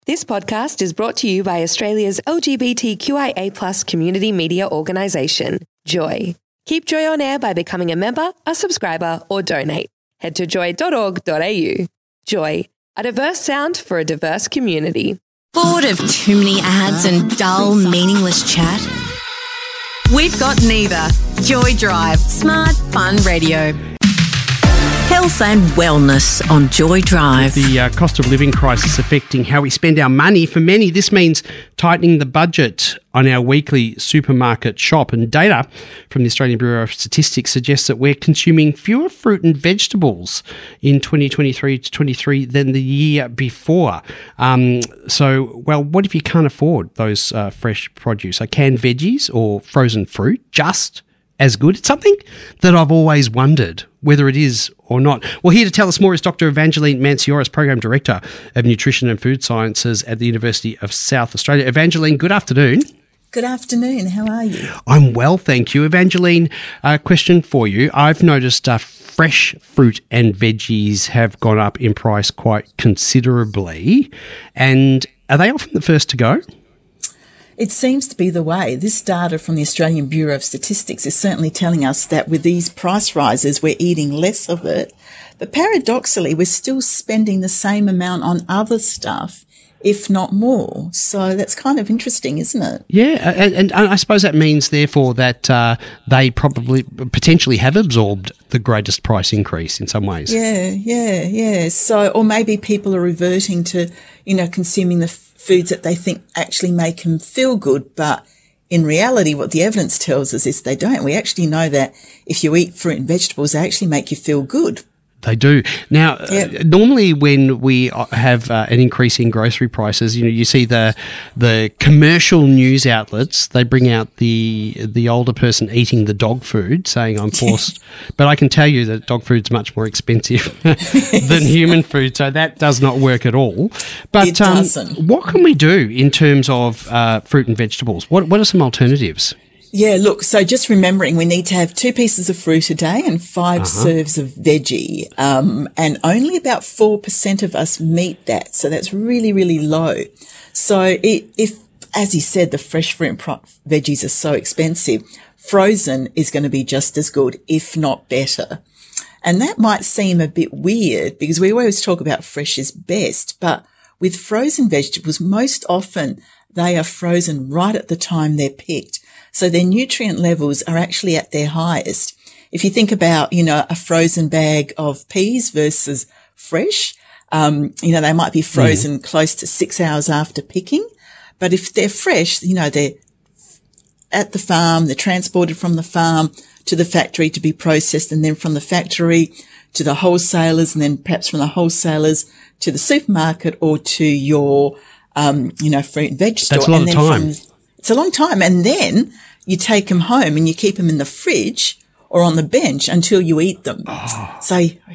This podcast is brought to you by Australia's LGBTQIA+ community media organisation, Joy. Keep Joy on air by becoming a member, a subscriber, or donate. Head to joy.org.au. Joy, a diverse sound for a diverse community. Bored of too many ads and dull, meaningless chat? We've got neither. Joy Drive, smart, fun radio. Health and wellness on Joy Drive. The cost of living crisis affecting how we spend our money. For many, this means tightening the budget on our weekly supermarket shop. And data from the Australian Bureau of Statistics suggests that we're consuming fewer fruit and vegetables in 2023 than the year before. What if you can't afford those fresh produce? Are canned veggies or frozen fruit just as good? It's something that I've always wondered whether it is or not. Well, here to tell us more is Dr. Evangeline Mancioras, Program Director of Nutrition and Food Sciences at the University of South Australia. Evangeline, good afternoon. Good afternoon. How are you? I'm well, thank you. Evangeline, a question for you. I've noticed fresh fruit and veggies have gone up in price quite considerably. And are they often the first to go? It seems to be the way. This data from the Australian Bureau of Statistics is certainly telling us that with these price rises, we're eating less of it. But paradoxically, we're still spending the same amount on other stuff, if not more. So that's kind of interesting, isn't it? Yeah, and I suppose that means, therefore, that they probably potentially have absorbed the greatest price increase in some ways. Yeah. So, or maybe people are reverting to, consuming the foods that they think actually make them feel good, but in reality, what the evidence tells us is they don't. We actually know that if you eat fruit and vegetables, they actually make you feel good. They do. Now, normally when we have an increase in grocery prices, you see the commercial news outlets, they bring out the older person eating the dog food, saying I'm forced. But I can tell you that dog food's much more expensive than human food, so that does not work at all. But it doesn't. What can we do in terms of fruit and vegetables? What are some alternatives? Yeah, look, so just remembering we need to have 2 pieces of fruit a day and 5 serves of veggie, and only about 4% of us meet that. So that's really, really low. So if, as you said, the fresh fruit and veggies are so expensive, frozen is going to be just as good, if not better. And that might seem a bit weird because we always talk about fresh is best, but with frozen vegetables, most often they are frozen right at the time they're picked. So their nutrient levels are actually at their highest. If you think about, a frozen bag of peas versus fresh, they might be frozen close to 6 hours after picking. But if they're fresh, they're at the farm, they're transported from the farm to the factory to be processed, and then from the factory to the wholesalers, and then perhaps from the wholesalers to the supermarket or to your, fruit and veg store. That's a lot of time. It's a long time. And then you take them home and you keep them in the fridge or on the bench until you eat them. Oh. So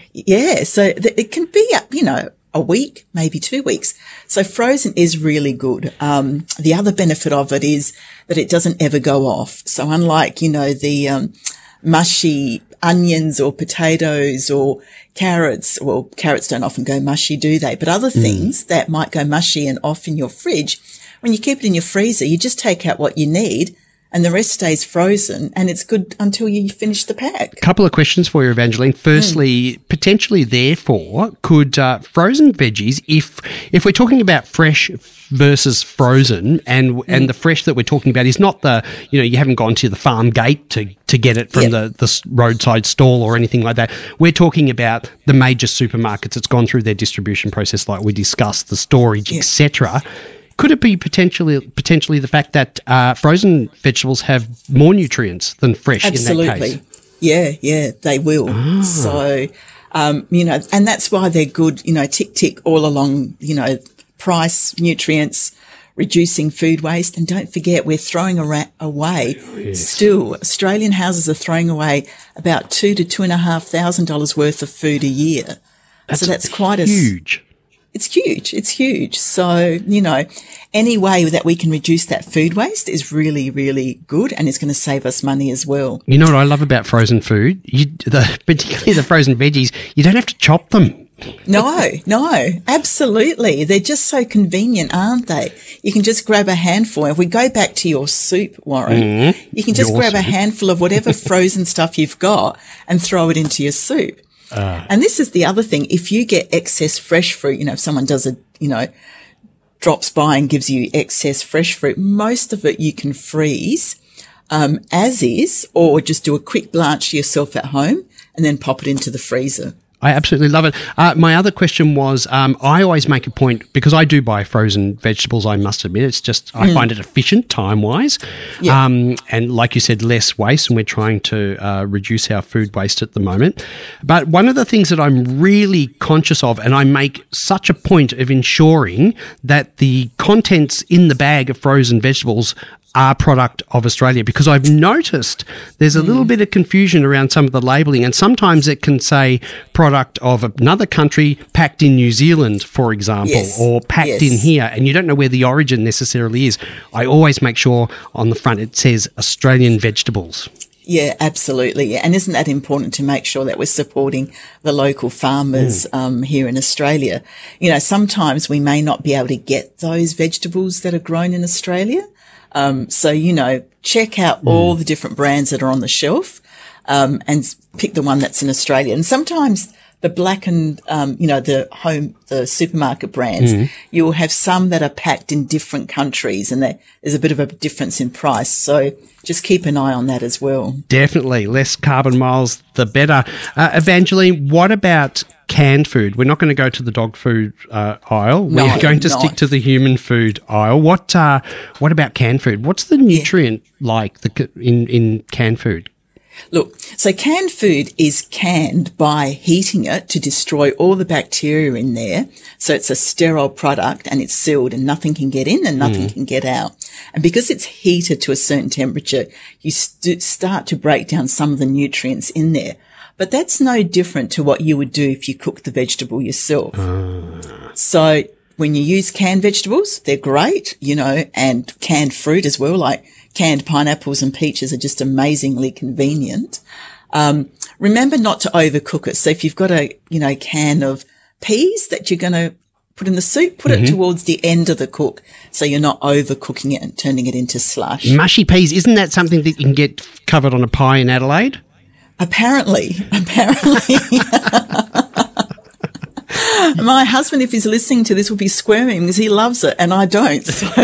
it can be, a week, maybe 2 weeks. So frozen is really good. The other benefit of it is that it doesn't ever go off. So unlike, the mushy onions or potatoes or carrots, well, carrots don't often go mushy, do they? But other things that might go mushy and off in your fridge, when you keep it in your freezer, you just take out what you need and the rest stays frozen, and it's good until you finish the pack. A couple of questions for you, Evangeline. Firstly, potentially, therefore, could frozen veggies, if we're talking about fresh versus frozen, and the fresh that we're talking about is not the, you haven't gone to the farm gate to get it from the roadside stall or anything like that. We're talking about the major supermarkets. It's gone through their distribution process like we discussed, the storage, etc. Could it be potentially the fact that frozen vegetables have more nutrients than fresh in that case? Yeah, they will. So, and that's why they're good, tick all along, price, nutrients, reducing food waste. And don't forget, we're throwing away still. Australian houses are throwing away about $2,000 to $2,500 worth of food a year. That's quite huge. It's huge. So, any way that we can reduce that food waste is really, really good, and it's going to save us money as well. You know what I love about frozen food? Particularly the frozen veggies, you don't have to chop them. No, absolutely. They're just so convenient, aren't they? You can just grab a handful. If we go back to your soup, Warren, you can just grab a handful of whatever frozen stuff you've got and throw it into your soup. And this is the other thing. If you get excess fresh fruit, if someone does drops by and gives you excess fresh fruit, most of it you can freeze as is, or just do a quick blanch yourself at home and then pop it into the freezer. I absolutely love it. My other question was, I always make a point, because I do buy frozen vegetables, I must admit. It's just, I find it efficient time-wise. Yeah. And like you said, less waste, and we're trying to reduce our food waste at the moment. But one of the things that I'm really conscious of, and I make such a point of ensuring that the contents in the bag of frozen vegetables are product of Australia, because I've noticed there's a little bit of confusion around some of the labelling, and sometimes it can say product of another country packed in New Zealand, for example, or packed in here, and you don't know where the origin necessarily is. I always make sure on the front it says Australian vegetables. Yeah, absolutely. And isn't that important to make sure that we're supporting the local farmers here in Australia? Sometimes we may not be able to get those vegetables that are grown in Australia. So, check out all the different brands that are on the shelf, and pick the one that's in Australia. And sometimes the black and, the supermarket brands, you'll have some that are packed in different countries, and there's a bit of a difference in price. So just keep an eye on that as well. Definitely. Less carbon miles, the better. Evangeline, what about canned food? We're not going to go to the dog food aisle. We're going to stick to the human food aisle. What about canned food? What's the nutrient like in canned food? Look, so canned food is canned by heating it to destroy all the bacteria in there. So it's a sterile product, and it's sealed, and nothing can get in and nothing can get out. And because it's heated to a certain temperature, you start to break down some of the nutrients in there. But that's no different to what you would do if you cook the vegetable yourself. So when you use canned vegetables, they're great, and canned fruit as well, like canned pineapples and peaches are just amazingly convenient. Remember not to overcook it. So if you've got a, can of peas that you're going to put in the soup, put it towards the end of the cook, so you're not overcooking it and turning it into slush. Mushy peas, isn't that something that you can get covered on a pie in Adelaide? Apparently. My husband, if he's listening to this, will be squirming because he loves it and I don't.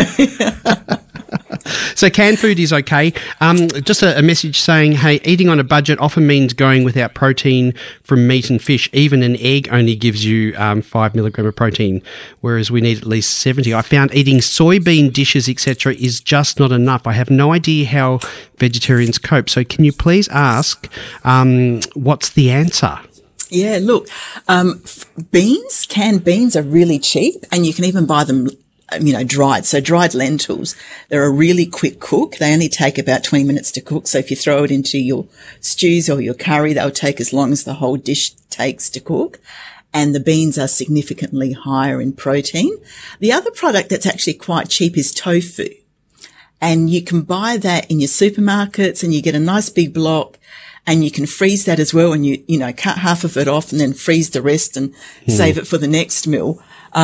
So canned food is okay. Just a message saying, hey, eating on a budget often means going without protein from meat and fish. Even an egg only gives you 5 milligram of protein, whereas we need at least 70. I found eating soybean dishes, etc., is just not enough. I have no idea how vegetarians cope. So can you please ask what's the answer? Yeah, look, canned beans are really cheap, and you can even buy them dried. So dried lentils, they're a really quick cook. They only take about 20 minutes to cook. So if you throw it into your stews or your curry, they'll take as long as the whole dish takes to cook. And the beans are significantly higher in protein. The other product that's actually quite cheap is tofu. And you can buy that in your supermarkets, and you get a nice big block, and you can freeze that as well. And you cut half of it off and then freeze the rest and save it for the next meal.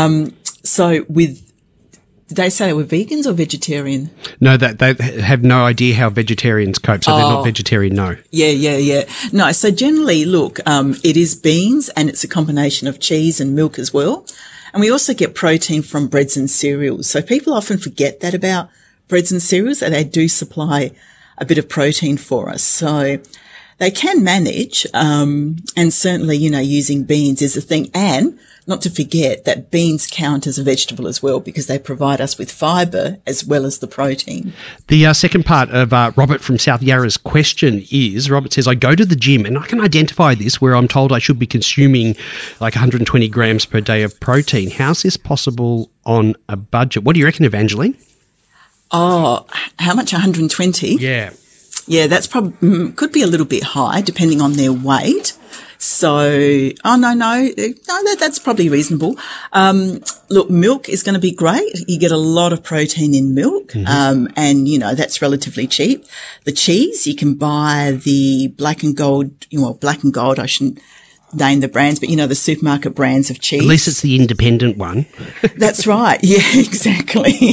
Did they say they were vegans or vegetarian? No, they have no idea how vegetarians cope, so they're not vegetarian, no. Yeah. No, so generally, look, it is beans, and it's a combination of cheese and milk as well. And we also get protein from breads and cereals. So people often forget that about breads and cereals, that they do supply a bit of protein for us. So they can manage, and certainly, using beans is a thing. And not to forget that beans count as a vegetable as well, because they provide us with fibre as well as the protein. The second part of Robert from South Yarra's question is, Robert says, I go to the gym and I can identify this where I'm told I should be consuming like 120 grams per day of protein. How's this possible on a budget? What do you reckon, Evangeline? Oh, how much? 120? Yeah. Yeah, that's probably could be a little bit high depending on their weight. So, that's probably reasonable. Look, milk is going to be great. You get a lot of protein in milk, and that's relatively cheap. The cheese, you can buy the black and gold. I shouldn't name the brands, but the supermarket brands of cheese. At least it's the independent one. That's right. Yeah, exactly.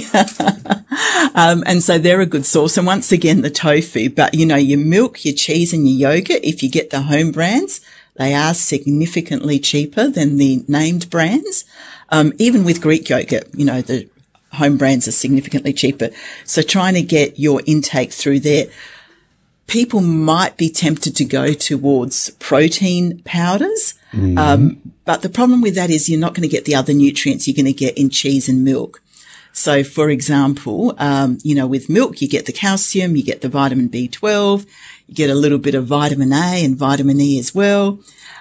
And so they're a good source. And once again, the tofu, but your milk, your cheese and your yogurt, if you get the home brands, they are significantly cheaper than the named brands. Even with Greek yogurt, the home brands are significantly cheaper. So trying to get your intake through there. People might be tempted to go towards protein powders. But the problem with that is you're not going to get the other nutrients you're going to get in cheese and milk. So, for example, with milk, you get the calcium, you get the vitamin B12, you get a little bit of vitamin A and vitamin E as well.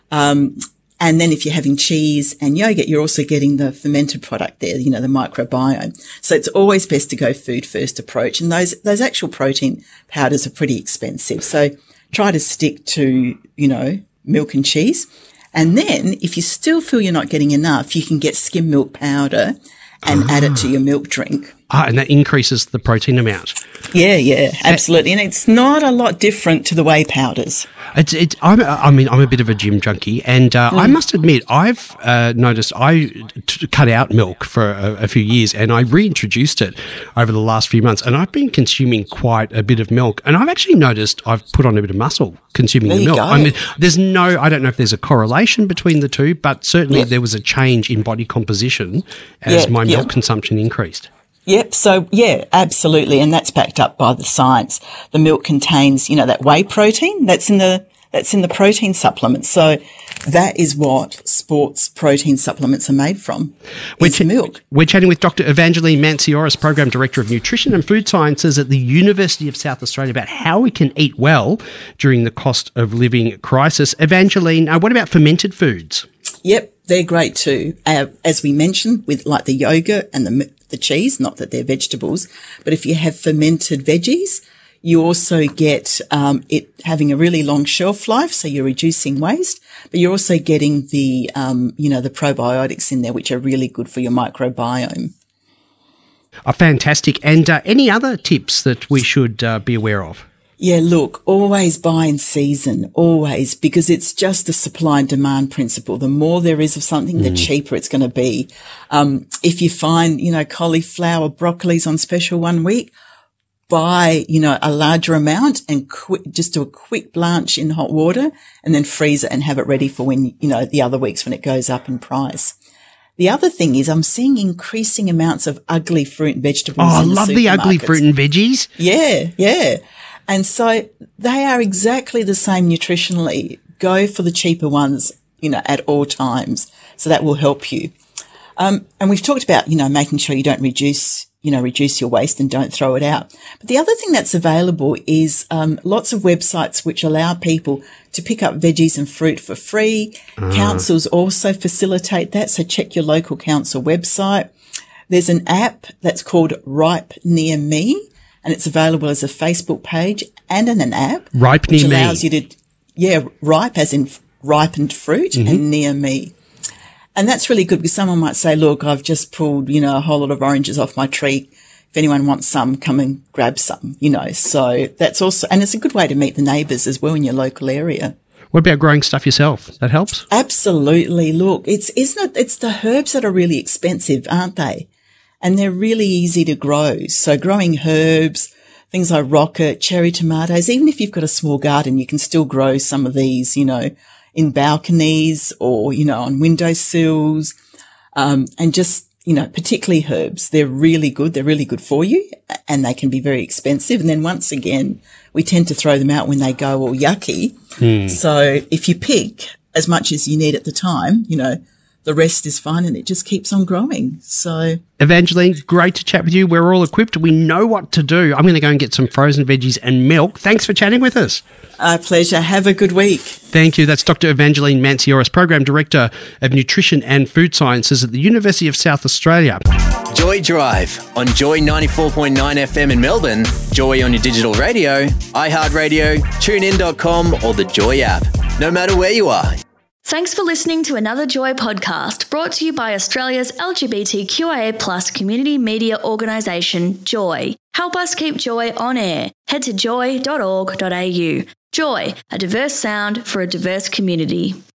And then if you're having cheese and yogurt, you're also getting the fermented product there, the microbiome. So it's always best to go food first approach. And those actual protein powders are pretty expensive. So try to stick to, milk and cheese. And then if you still feel you're not getting enough, you can get skim milk powder and add it to your milk drink. And that increases the protein amount. Yeah, absolutely. And it's not a lot different to the whey powders. I'm a bit of a gym junkie, and I must admit, I've noticed I cut out milk for a few years, and I reintroduced it over the last few months, and I've been consuming quite a bit of milk, and I've actually noticed I've put on a bit of muscle consuming the milk. I don't know if there's a correlation between the two, but certainly there was a change in body composition as my milk consumption increased. Yep. So, absolutely. And that's backed up by the science. The milk contains, that whey protein that's in the protein supplements. So that is what sports protein supplements are made from. Milk. We're chatting with Dr. Evangeline Mancioras, Program Director of Nutrition and Food Sciences at the University of South Australia, about how we can eat well during the cost of living crisis. Evangeline, what about fermented foods? Yep. They're great too. As we mentioned, with like the yogurt and the cheese, not that they're vegetables, but if you have fermented veggies, you also get it having a really long shelf life, so you're reducing waste, but you're also getting the the probiotics in there, which are really good for your microbiome. Fantastic. And any other tips that we should be aware of? Yeah, look, always buy in season, always, because it's just a supply and demand principle. The more there is of something, the cheaper it's going to be. If you find, cauliflower, broccoli's on special one week, buy, a larger amount and just do a quick blanch in hot water and then freeze it and have it ready for when, the other weeks when it goes up in price. The other thing is I'm seeing increasing amounts of ugly fruit and vegetables. Oh, I love the ugly fruit and veggies. Yeah. And so they are exactly the same nutritionally. Go for the cheaper ones, at all times. So that will help you. And we've talked about, making sure you don't reduce your waste and don't throw it out. But the other thing that's available is lots of websites which allow people to pick up veggies and fruit for free. Councils also facilitate that. So check your local council website. There's an app that's called Ripe Near Me. And it's available as a Facebook page and in an app. Ripe Near Me. Which allows you to, ripe as in ripened fruit and near me. And that's really good because someone might say, look, I've just pulled, a whole lot of oranges off my tree. If anyone wants some, come and grab some, So that's also, and it's a good way to meet the neighbours as well in your local area. What about growing stuff yourself? That helps? Absolutely. Look, it's the herbs that are really expensive, aren't they? And they're really easy to grow. So growing herbs, things like rocket, cherry tomatoes, even if you've got a small garden, you can still grow some of these, in balconies or, on windowsills. And just, particularly herbs. They're really good. They're really good for you and they can be very expensive. And then once again, we tend to throw them out when they go all yucky. So if you pick as much as you need at the time, the rest is fine and it just keeps on growing. So, Evangeline, great to chat with you. We're all equipped. We know what to do. I'm going to go and get some frozen veggies and milk. Thanks for chatting with us. A pleasure. Have a good week. Thank you. That's Dr. Evangeline Mancioras, Program Director of Nutrition and Food Sciences at the University of South Australia. Joy Drive on Joy 94.9 FM in Melbourne, Joy on your digital radio, iHeartRadio, TuneIn.com or the Joy app. No matter where you are. Thanks for listening to another Joy podcast brought to you by Australia's LGBTQIA+ community media organisation, Joy. Help us keep Joy on air. Head to joy.org.au. Joy, a diverse sound for a diverse community.